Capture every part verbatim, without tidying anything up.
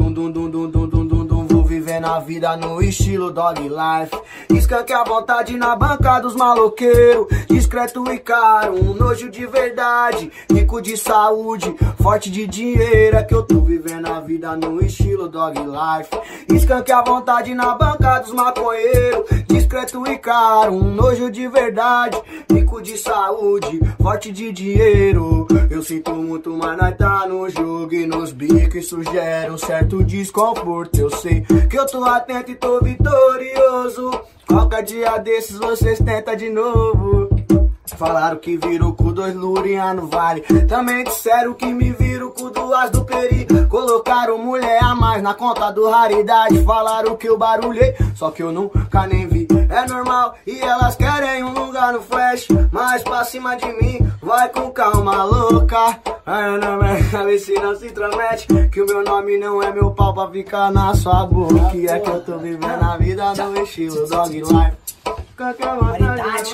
dum dum dum dum dum dum dum dum. Vou vivendo a vida no estilo dog life. Skunk à vontade na banca dos maloqueiros. Discreto e caro, um nojo de verdade. Rico de saúde, forte de dinheiro. É que eu tô vivendo a vida no estilo dog life. Skunk à vontade na banca dos maconheiros. Discreto e caro, um nojo de verdade. Rico de saúde, forte de dinheiro. Eu sinto muito, mas nós tá no jogo. E nos bicos isso gera um certo desconforto. Eu sei que eu tô atento e tô vitorioso. Qualquer dia desses vocês tentam de novo. Falaram que viram com dois lurinha no vale. Também disseram que me viram com duas do peri. Colocaram mulher a mais na conta do raridade. Falaram que eu barulhei, só que eu nunca nem vi. É normal e elas querem um lugar no flash. Mas pra cima de mim, vai com calma louca. Ai, meu nome é cabeça, não se intromete. Que o meu nome não é meu pau pra ficar na sua boca. Que é que eu tô vivendo a vida no estilo dog life. Qualidade,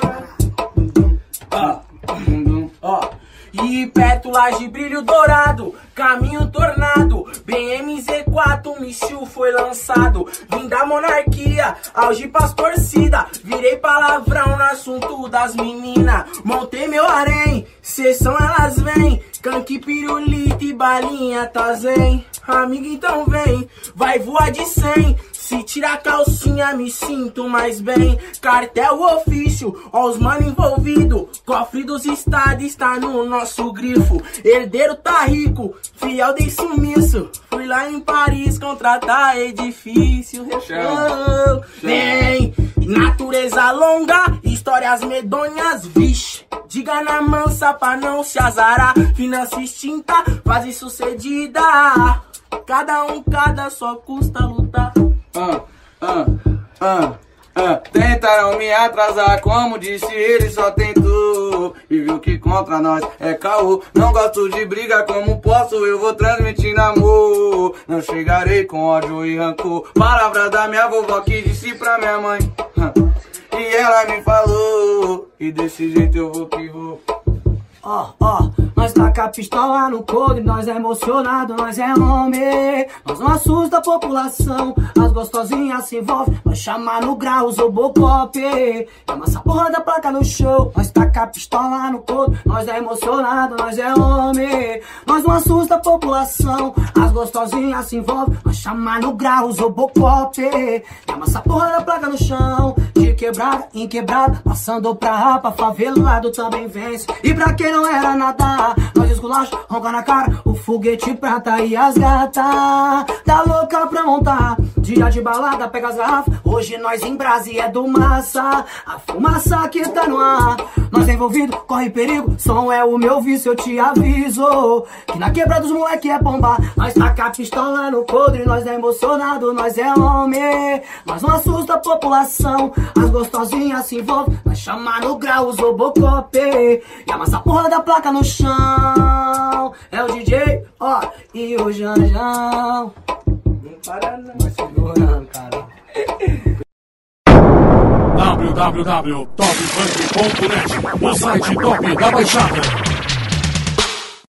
ó, ó. E pétalas de brilho dourado, caminho tornado, B M Z quatro, míssil foi lançado. Vim da monarquia, auge pras torcida. Virei palavrão no assunto das meninas. Montei meu harém, sessão elas vêm. Canque, pirulito e balinha, tá zen. Amiga, então vem, vai voar de cem. Se tirar a calcinha, me sinto mais bem. Cartel ofício, ó os mano envolvido. Cofre dos estados está no nosso grifo. Herdeiro tá rico, fiel dei sumiço. Fui lá em Paris contratar edifício. Oh, vem, natureza longa, histórias medonhas, vixe. Diga na mansa pra não se azarar. Finança extinta, fase sucedida. Cada um, cada só custa lutar. Ah, ah, ah, ah. Tentaram me atrasar, como disse ele, só tentou. E viu que contra nós é caô. Não gosto de briga, como posso? Eu vou transmitindo amor. Não chegarei com ódio e rancor. Palavra da minha vovó que disse pra minha mãe. E ela me falou. E desse jeito eu vou que vou. Ó, ó, nós taca a pistola no couro e nós é emocionado, nós é homem. Nós não assusta a população, as gostosinhas se envolvem. Nós chama no grau, os Robocop. Amassa a porra da placa no show. Nós taca a pistola no couro, nós é emocionado, nós é homem. Nós não assusta a população, as gostosinhas se envolvem. Nós chama no grau, os Robocop. Amassa a porra da placa no chão. De quebrada em quebrada, passando pra rapa, favelado também vence. E pra quem não era nada, nós esculacha, ronca na cara, o foguete prata e as gatas. Tá louca pra montar, dia de balada, pega as garrafas. Hoje nós em Brasília é do massa, a fumaça que tá no ar. Nós envolvido, corre perigo, som é o meu vício, eu te aviso. Que na quebrada dos moleque é bomba. Nós taca a pistola no podre, nós é emocionado, nós é homem. Nós não assusta a população, as gostosinhas se envolvem. Nós chama no grau, os Robocop. E amassa a porra da placa no chão. É o D J, ó, e o Janjão. Não para não, vai segurando, cara. w w w ponto top funk ponto net, o site top da Baixada.